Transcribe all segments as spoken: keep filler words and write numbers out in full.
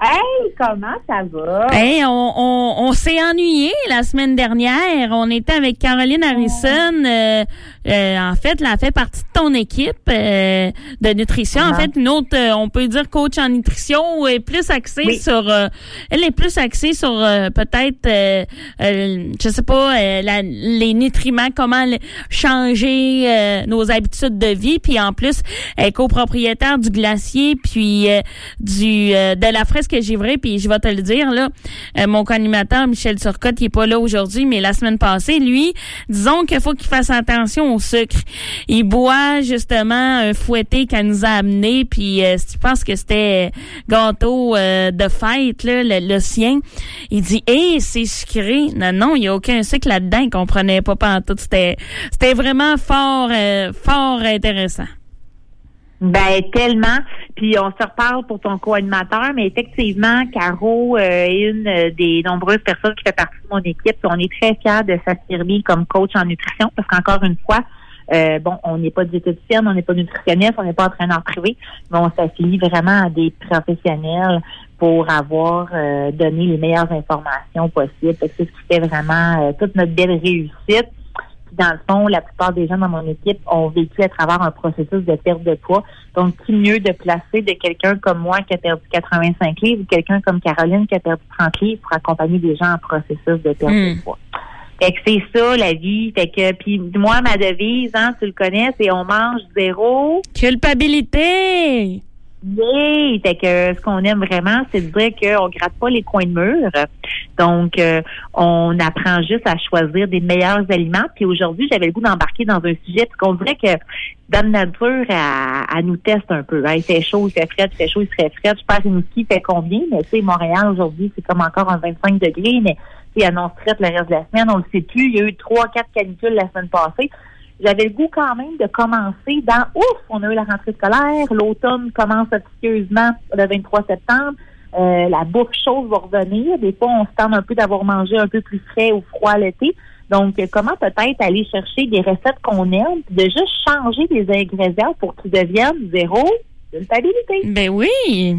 Hey, comment ça va? Hey, on, on, on s'est ennuyé la semaine dernière. On était avec Caroline Harrison. Euh, euh, en fait, elle a fait partie de ton équipe euh, de nutrition. Uh-huh. En fait, une autre, euh, on peut dire coach en nutrition, est plus axée oui. sur. Euh, elle est plus axée sur euh, peut-être, euh, euh, je sais pas, euh, la, les nutriments, comment changer euh, nos habitudes de vie. Puis en plus, elle est copropriétaire du glacier, puis euh, du euh, de la fresque que j'ai vrai, puis je vais te le dire, là, euh, mon co-animateur, Michel Turcotte, il est pas là aujourd'hui, mais la semaine passée, lui, disons qu'il faut qu'il fasse attention au sucre. Il boit, justement, un fouetté qu'elle nous a amené, puis euh, je pense que c'était gâteau euh, de fête, là, le, le sien. Il dit, hé, hey, c'est sucré. Non, non, il n'y a aucun sucre là-dedans, il comprenait pas pantoute. C'était, c'était vraiment fort, euh, fort intéressant. Ben tellement. Puis on se reparle pour ton co-animateur, mais effectivement, Caro euh, est une des nombreuses personnes qui fait partie de mon équipe. Puis on est très fiers de s'affirmer comme coach en nutrition, parce qu'encore une fois, euh, bon, on n'est pas diététicienne, on n'est pas nutritionniste, on n'est pas entraîneur privé, mais on s'affilie vraiment à des professionnels pour avoir euh, donné les meilleures informations possibles. C'est ce qui fait vraiment euh, toute notre belle réussite. Dans le fond, la plupart des gens dans mon équipe ont vécu à travers un processus de perte de poids. Donc, qui mieux de placer de quelqu'un comme moi qui a perdu quatre-vingt-cinq livres ou quelqu'un comme Caroline qui a perdu trente livres pour accompagner des gens en processus de perte mmh. de poids. Fait que c'est ça, la vie. Fait que, puis moi, ma devise, hein, tu le connais, c'est on mange zéro. Culpabilité! Yeah! Fait que ce qu'on aime vraiment, c'est de dire qu'on gratte pas les coins de mur. Donc, euh, on apprend juste à choisir des meilleurs aliments. Puis aujourd'hui, j'avais le goût d'embarquer dans un sujet, parce qu'on dirait que Dame Nature, elle, elle nous teste un peu. Hein. Il fait chaud, il fait frais, il fait chaud, il serait frais. Je pense que Rimouski fait combien? Mais tu sais, Montréal, aujourd'hui, c'est comme encore un vingt-cinq degrés, mais il annonce traite le reste de la semaine. On le sait plus. Il y a eu trois, quatre canicules la semaine passée. J'avais le goût quand même de commencer dans, ouf, on a eu la rentrée scolaire, l'automne commence officieusement le vingt-trois septembre, euh, la bouffe chaude va revenir, des fois on se tente un peu d'avoir mangé un peu plus frais ou froid l'été, donc comment peut-être aller chercher des recettes qu'on aime, de juste changer les ingrédients pour qu'ils deviennent zéro culpabilité. Ben oui!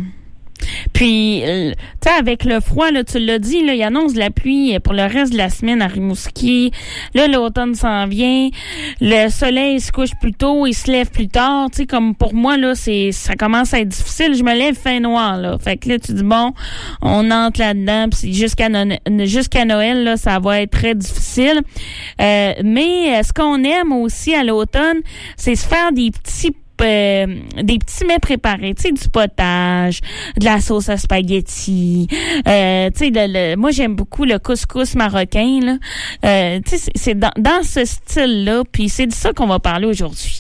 Puis, euh, tu sais, avec le froid, là, tu l'as dit, là, il annonce de la pluie pour le reste de la semaine à Rimouski. Là, l'automne s'en vient. Le soleil se couche plus tôt, il se lève plus tard. Tu sais, comme pour moi, là, c'est ça commence à être difficile. Je me lève fin noir, là. Fait que là, tu dis, bon, on entre là-dedans. Puis jusqu'à, no- jusqu'à Noël, là, ça va être très difficile. Euh, mais ce qu'on aime aussi à l'automne, c'est se faire des petits Euh, des petits mets préparés, tu sais, du potage, de la sauce à spaghetti, euh, tu sais, le, le, moi j'aime beaucoup le couscous marocain, là, euh, tu sais, c'est, c'est dans, dans ce style-là, puis c'est de ça qu'on va parler aujourd'hui.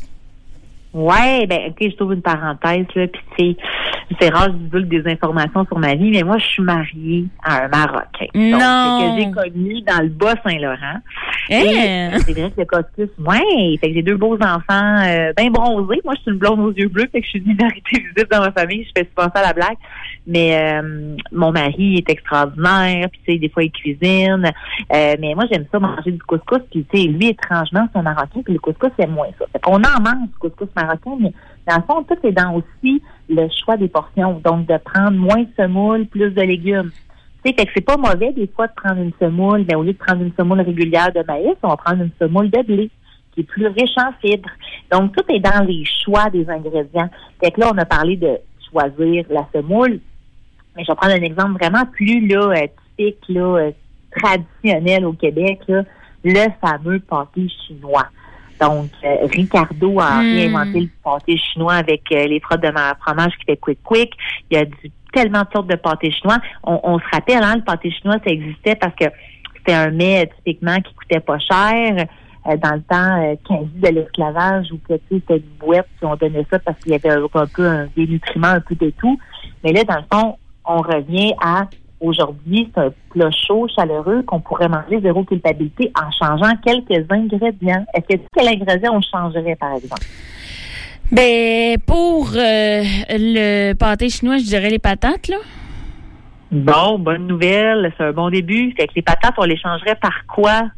Ouais, ben ok, je trouve une parenthèse là, puis c'est c'est rare que je divulgue des informations sur ma vie, mais moi je suis mariée à un Marocain. Non. Donc, que j'ai connu dans le Bas-Saint-Laurent. Hey. Et c'est vrai que le couscous, ouais, fait que j'ai deux beaux enfants euh, bien bronzés. Moi je suis une blonde aux yeux bleus, fait que je suis une minorité visible dans ma famille, je fais souvent ça à la blague. Mais euh, mon mari est extraordinaire, puis tu sais, des fois il cuisine. Euh, mais moi j'aime ça manger du couscous, puis tu sais, lui étrangement c'est un Marocain, puis le couscous c'est moins ça. Fait qu'on en mange du couscous marocain, mais dans le fond, tout est dans aussi le choix des portions. Donc, de prendre moins de semoule, plus de légumes. Tu sais, fait que c'est pas mauvais, des fois, de prendre une semoule, mais au lieu de prendre une semoule régulière de maïs, on va prendre une semoule de blé, qui est plus riche en fibres. Donc, tout est dans les choix des ingrédients. Fait que là, on a parlé de choisir la semoule, mais je vais prendre un exemple vraiment plus, là, euh, typique, là, euh, traditionnel au Québec, là, le fameux pâté chinois. Donc, euh, Ricardo a mmh. réinventé le pâté chinois avec euh, les frottes de fromage qui fait quick quick. Il y a du, tellement de sortes de pâté chinois. On, on se rappelle, hein, le pâté chinois, ça existait parce que c'était un mets typiquement qui coûtait pas cher. Euh, dans le temps, euh, quinze de l'esclavage, où que, tu sais, c'était du bouette, puis on donnait ça parce qu'il y avait un, un peu un, des nutriments, un peu de tout. Mais là, dans le fond, on revient à aujourd'hui, c'est un plat chaud, chaleureux, qu'on pourrait manger zéro culpabilité en changeant quelques ingrédients. Est-ce que quel ingrédient on changerait, par exemple? Ben, pour euh, le pâté chinois, je dirais les patates, là. Bon, bonne nouvelle, c'est un bon début. Fait que les patates, on les changerait par quoi?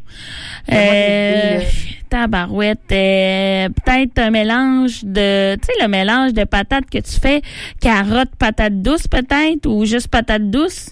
Euh, tabarouette, euh, peut-être un mélange de, tu sais, le mélange de patates que tu fais, carottes, patates douces peut-être, ou juste patates douces?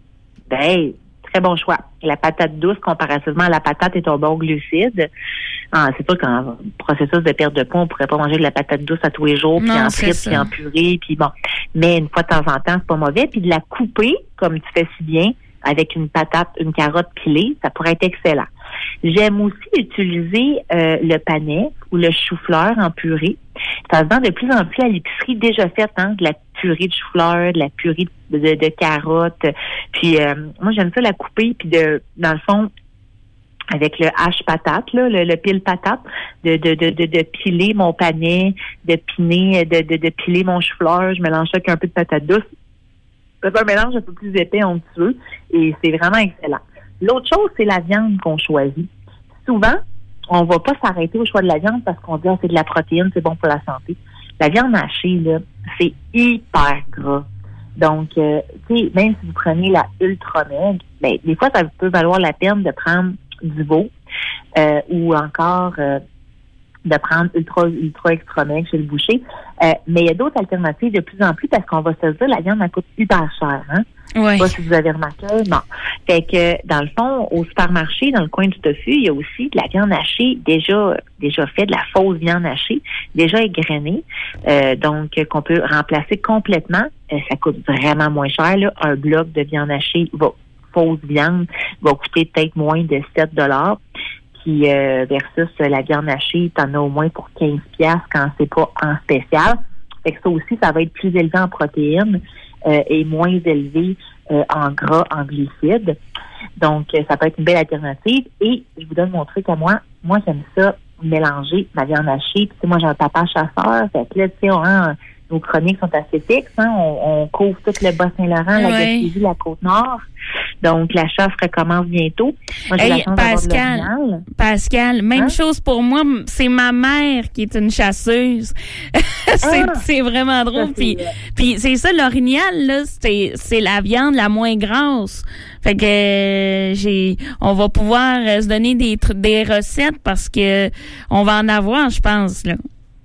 Ben, très bon choix. La patate douce, comparativement à la patate, est un bon glucide. Ah, c'est sûr qu'en processus de perte de poids, on pourrait pas manger de la patate douce à tous les jours, puis en frites, puis en purée, puis bon. Mais une fois de temps en temps, c'est pas mauvais. Puis de la couper, comme tu fais si bien, avec une patate, une carotte pilée, ça pourrait être excellent. J'aime aussi utiliser euh, le panais ou le chou-fleur en purée. Ça se vend de plus en plus à l'épicerie déjà faite, hein, de la purée de chou-fleur, de la purée de, de, de carottes. Puis euh, moi, j'aime ça la couper, puis de, dans le fond, avec le hache patate, là, le, le pile patate, de, de, de, de, de piler mon panais, de piner, de, de, de piler mon chou-fleur. Je mélange ça avec un peu de patate douce. C'est un mélange un peu plus épais, onctueux, et c'est vraiment excellent. L'autre chose, c'est la viande qu'on choisit. Souvent, on va pas s'arrêter au choix de la viande parce qu'on dit oh, c'est de la protéine, c'est bon pour la santé. La viande hachée, là, c'est hyper gras. Donc, euh, tu sais, même si vous prenez la ultra maigre, ben, des fois, ça peut valoir la peine de prendre du veau euh, ou encore euh, de prendre ultra ultra extra maigre chez le boucher. Euh, mais il y a d'autres alternatives de plus en plus parce qu'on va se dire la viande elle coûte hyper cher, hein? Oui. Je sais pas si vous avez remarqué. Non. Fait que dans le fond, au supermarché, dans le coin du tofu, il y a aussi de la viande hachée déjà déjà faite, de la fausse viande hachée, déjà égrenée, euh, donc qu'on peut remplacer complètement. Euh, ça coûte vraiment moins cher, là. Un bloc de viande hachée va fausse viande va coûter peut-être moins de sept dollars. Puis euh, versus euh, la viande hachée, t'en as au moins pour quinze piastres quand c'est pas en spécial. Fait que ça aussi, ça va être plus élevé en protéines euh, et moins élevé euh, en gras, en glucides. Donc, euh, ça peut être une belle alternative. Et je vous donne mon truc à moi. Moi, j'aime ça mélanger ma viande hachée. Puis, moi, j'ai un papa chasseur. Fait que là, tu sais, on a... Nos chroniques sont assez fixes. Hein? On, on couvre tout le Bas-Saint-Laurent, la Gaspésie, la Côte-Nord. Donc, la chasse recommence bientôt. Moi, j'ai hey, la chance Pascal, d'avoir de Pascal, même hein? chose pour moi. C'est ma mère qui est une chasseuse. c'est, ah, c'est vraiment drôle. Puis, puis c'est ça, l'orignal, là, c'est, c'est la viande la moins grasse. Fait que euh, j'ai, on va pouvoir euh, se donner des des recettes parce que on va en avoir, je pense, là.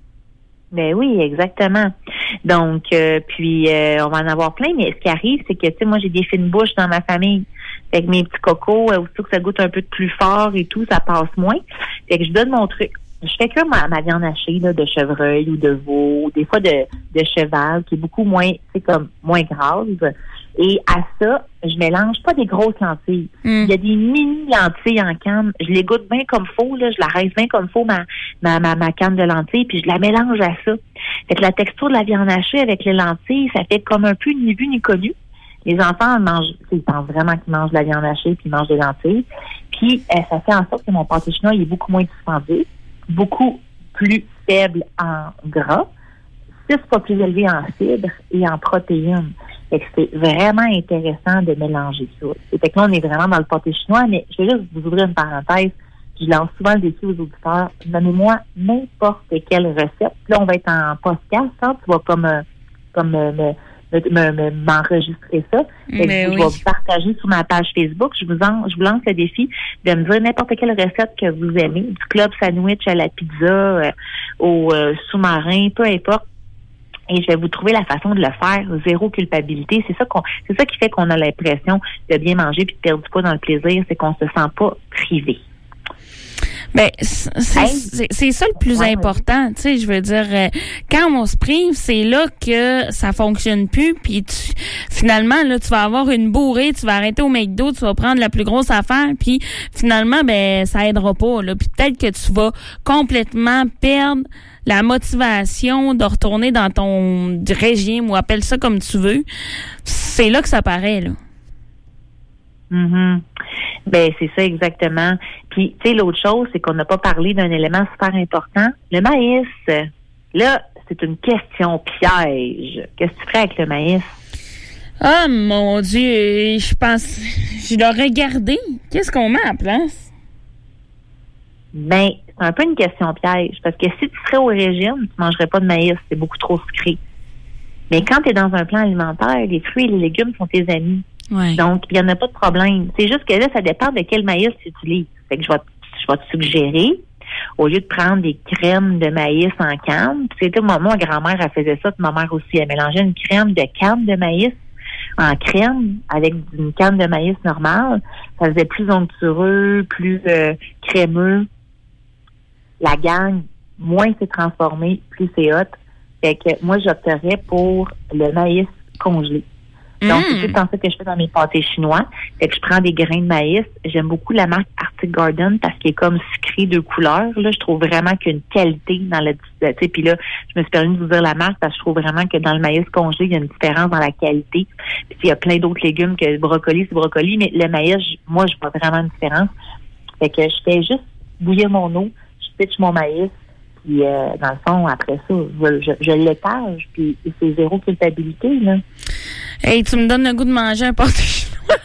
Ben oui, exactement. Donc, euh, puis euh, on va en avoir plein, mais ce qui arrive, c'est que, tu sais, moi, j'ai des fines bouches dans ma famille. Fait que mes petits cocos, euh, aussitôt que ça goûte un peu de plus fort et tout, ça passe moins. Fait que je donne mon truc. Je fais que ma, ma viande hachée, là, de chevreuil ou de veau, ou des fois de, de cheval, qui est beaucoup moins, c'est comme, moins grasse. Et à ça, je mélange pas des grosses lentilles. Mm. Il y a des mini lentilles en canne. Je les goûte bien comme faux, là. Je la reste bien comme faux, ma, ma, ma, ma canne de lentilles, puis je la mélange à ça. Fait que la texture de la viande hachée avec les lentilles, ça fait comme un peu ni vu ni connu. Les enfants mangent, ils pensent vraiment qu'ils mangent de la viande hachée puis ils mangent des lentilles. Puis, euh, ça fait en sorte que mon pâté chinois, il est beaucoup moins dispendieux, beaucoup plus faible en gras, six fois plus élevé en fibres et en protéines. Fait que c'est vraiment intéressant de mélanger ça. Fait que là, on est vraiment dans le pâté chinois, mais je vais juste vous ouvrir une parenthèse. Je lance souvent le défi aux auditeurs. Donnez-moi n'importe quelle recette. Là, on va être en podcast, hein? Tu vas comme, euh, comme euh, me, me, me, m'enregistrer ça. Fait que je oui. vais vous partager sur ma page Facebook. Je vous, en, je vous lance le défi de me dire n'importe quelle recette que vous aimez. Du club sandwich à la pizza, euh, au euh, sous-marin, peu importe. Et je vais vous trouver la façon de le faire, zéro culpabilité. C'est ça qu'on, c'est ça qui fait qu'on a l'impression de bien manger puis de perdre du poids dans le plaisir, c'est qu'on se sent pas privé. Ben c'est, hey. c'est, c'est ça le plus ouais, important, tu sais, je veux dire euh, quand on se prive, c'est là que ça fonctionne plus, puis tu, finalement là tu vas avoir une bourrée, tu vas arrêter au McDo, tu vas prendre la plus grosse affaire, puis finalement ben ça aidera pas là, puis peut-être que tu vas complètement perdre la motivation de retourner dans ton régime ou appelle ça comme tu veux. C'est là que ça paraît là. Mm-hmm. Ben c'est ça exactement. Puis tu sais l'autre chose, c'est qu'on n'a pas parlé d'un élément super important, le maïs. Là, c'est une question piège. Qu'est-ce que tu ferais avec le maïs? Ah mon Dieu, je pense, je dois regarder. Qu'est-ce qu'on met à la place? Ben c'est un peu une question piège parce que si tu serais au régime, tu mangerais pas de maïs, c'est beaucoup trop sucré. Mais quand tu es dans un plan alimentaire, les fruits et les légumes sont tes amis. Ouais. Donc, il n'y en a pas de problème. C'est juste que là, ça dépend de quel maïs tu utilises. Fait que je vais, je vais te suggérer, au lieu de prendre des crèmes de maïs en canne, c'était moi, ma grand-mère, elle faisait ça, puis ma mère aussi, elle mélangeait une crème de canne de maïs en crème avec une canne de maïs normale. Ça faisait plus onctueux, plus euh, crémeux. La gang, moins c'est transformé, plus c'est hot. Fait que moi, j'opterais pour le maïs congelé. Donc, mmh. c'est tout en fait que je fais dans mes pâtés chinois. Fait que je prends des grains de maïs. J'aime beaucoup la marque Arctic Garden parce qu'il est comme sucré de couleurs. Là, je trouve vraiment qu'il y a une qualité dans la... Tu sais, puis là, je me suis permis de vous dire la marque parce que je trouve vraiment que dans le maïs congelé, il y a une différence dans la qualité. Puis il y a plein d'autres légumes que le brocoli, c'est brocoli, mais le maïs, moi, je vois vraiment une différence. Fait que je fais juste bouillir mon eau, je pitch mon maïs, puis euh, dans le fond, après ça, je, je, je l'étage, puis c'est zéro culpabilité, là. Hey, tu me donnes le goût de manger un pâté chinois.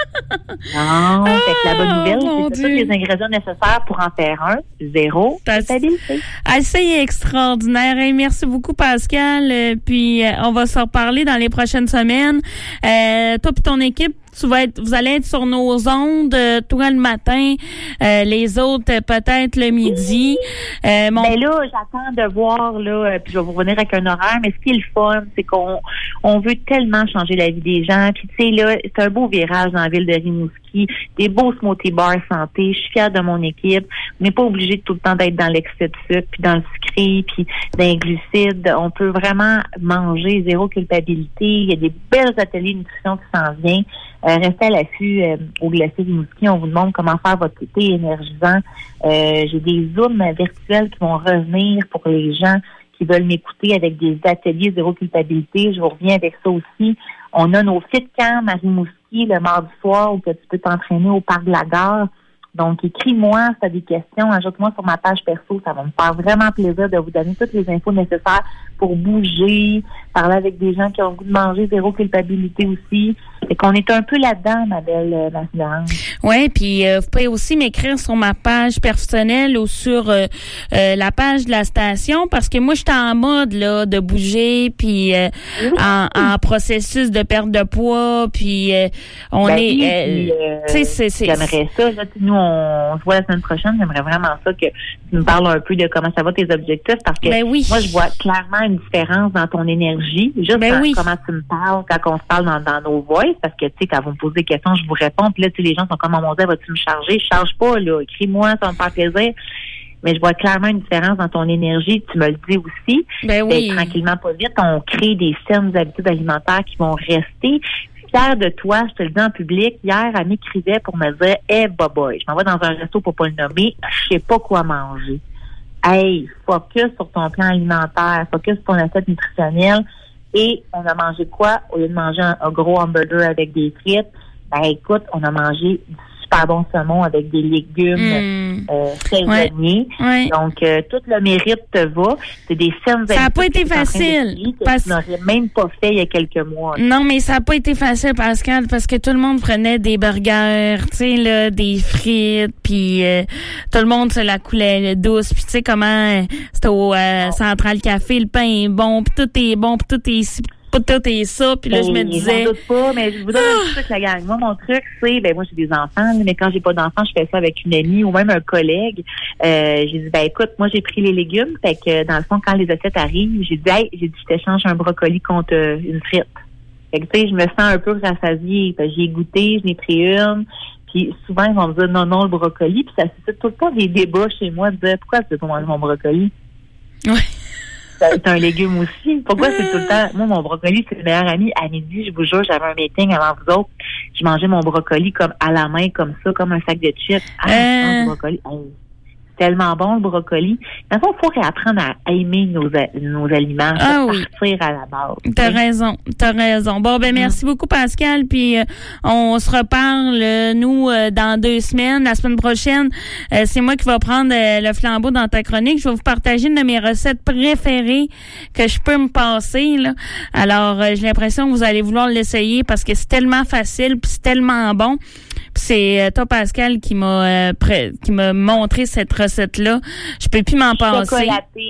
Non, ah, fait que la bonne nouvelle, oh, c'est que tous les ingrédients nécessaires pour en faire un, zéro culpabilité. C'est extraordinaire. Hey, merci beaucoup, Pascal. Euh, puis, euh, on va se reparler dans les prochaines semaines. Euh, toi et ton équipe, tu vas être, vous allez être sur nos ondes, euh, toi le matin, euh, les autres euh, peut-être le midi. Euh, mon... Ben là, j'attends de voir, là, euh, puis je vais vous revenir avec un horaire, mais ce qui est le fun, c'est qu'on on veut tellement changer la vie des gens. Puis tu sais, là, c'est un beau virage dans la ville de Rimouski, des beaux smoothie bars santé. Je suis fière de mon équipe. On n'est pas obligé tout le temps d'être dans l'excès de sucre, puis dans le sucré, puis dans les glucides. On peut vraiment manger zéro culpabilité. Il y a des belles ateliers de nutrition qui s'en viennent. Euh, restez à l'affût euh, au Glacier Rimouski. On vous demande comment faire votre été énergisant. Euh, j'ai des zooms virtuels qui vont revenir pour les gens qui veulent m'écouter avec des ateliers zéro culpabilité. Je vous reviens avec ça aussi. On a nos fit camps à Rimouski le mardi soir où que tu peux t'entraîner au parc de la Gare. Donc, écris-moi si tu as des questions, ajoute-moi sur ma page perso. Ça va me faire vraiment plaisir de vous donner toutes les infos nécessaires pour bouger, parler avec des gens qui ont le goût de manger, zéro culpabilité aussi. Et qu'on est un peu là-dedans, ma belle euh, Marie-Laurence. Oui, puis euh, vous pouvez aussi m'écrire sur ma page personnelle ou sur euh, euh, la page de la station parce que moi, je suis en mode là de bouger, puis euh, oui. en, en processus de perte de poids, puis euh, on ben est... Oui, euh, euh, tu sais, c'est... J'aimerais ça. Là, nous, on, on se voit la semaine prochaine. J'aimerais vraiment ça que tu me parles un peu de comment ça va tes objectifs parce que ben oui. moi, je vois clairement une différence dans ton énergie. Juste ben dans, oui. comment tu me parles quand on se parle dans, dans nos voix. Parce que, tu sais, quand vous me posez des questions, je vous réponds. Puis là, tu sais, les gens sont comme, oh mon Dieu, vas-tu me charger? Je charge pas, là. Écris-moi, ça va me faire plaisir. Mais je vois clairement une différence dans ton énergie. Tu me le dis aussi. Ben oui. Et tranquillement, pas vite, on crée des saines habitudes alimentaires qui vont rester. Fière de toi, je te le dis en public. Hier, elle m'écrivait pour me dire, hey, boy, je m'en vais dans un resto pour pas le nommer. Je sais pas quoi manger. Hey, focus sur ton plan alimentaire. Focus sur ton assiette nutritionnelle. Et on a mangé quoi? Au lieu de manger un, un gros hamburger avec des frites, ben écoute, on a mangé du super bon saumon avec des légumes mmh. euh, saisonniers. Ouais. Ouais. Donc, euh, tout le mérite te va. C'est des saines Ça n'a pas été facile. Que parce... tu n'aurais même pas fait il y a quelques mois. Là. Non, mais ça n'a pas été facile, Pascal, parce que tout le monde prenait des burgers, tu sais, là, des frites, puis euh, tout le monde se la coulait douce. Puis tu sais comment euh, c'était au euh, Central Café, le pain est bon, puis tout est bon, puis tout est ici. Pas tout et ça, puis là, ben, je me disais... J'en doute pas, mais je vous donne un truc, la gang. Moi, mon truc, c'est, ben moi, j'ai des enfants, mais quand j'ai pas d'enfants, je fais ça avec une amie ou même un collègue. Euh, j'ai dit, ben écoute, moi, j'ai pris les légumes, fait que dans le fond, quand les assiettes arrivent, j'ai dit, hey, j'ai dit, je t'échange un brocoli contre euh, une frite. Fait que, tu sais, je me sens un peu rassasiée. J'ai goûté, je n'ai pris une, puis souvent, ils vont me dire, non, non, le brocoli, puis ça suscite tout le temps des débats chez moi, de dire, pourquoi tu veux pas manger mon brocoli? Ouais. C'est un légume aussi. Pourquoi c'est tout le temps... Moi, mon brocoli, c'est le meilleur ami. À midi, je vous jure, j'avais un meeting avant vous autres. Je mangeais mon brocoli comme à la main, comme ça, comme un sac de chips. Ah, euh... je brocoli. Oh, c'est tellement bon, le brocoli. Mais il faut réapprendre à aimer nos, nos aliments, ah, oui. partir à la base. T'as oui. raison, t'as raison. Bon, ben merci mmh. beaucoup, Pascal. Puis euh, on se reparle, euh, nous, euh, dans deux semaines. La semaine prochaine, euh, c'est moi qui vais prendre euh, le flambeau dans ta chronique. Je vais vous partager une de mes recettes préférées que je peux me passer. Là. Alors, euh, j'ai l'impression que vous allez vouloir l'essayer parce que c'est tellement facile puis c'est tellement bon. Puis c'est euh, toi, Pascal, qui m'a euh, pré- qui m'a montré cette recette-là. Je peux plus m'en passer. Chocolaté.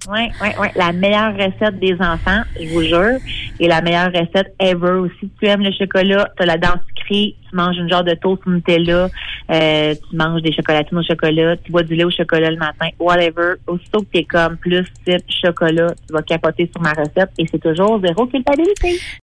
Oui, oui, oui. La meilleure recette des enfants, je vous jure. Et la meilleure recette ever aussi. Si tu aimes le chocolat, tu as la dent sucrée, tu manges une genre de toast Nutella, euh, tu manges des chocolatines au chocolat, tu bois du lait au chocolat le matin, whatever. Aussitôt que tu es comme plus type chocolat, tu vas capoter sur ma recette et c'est toujours zéro culpabilité.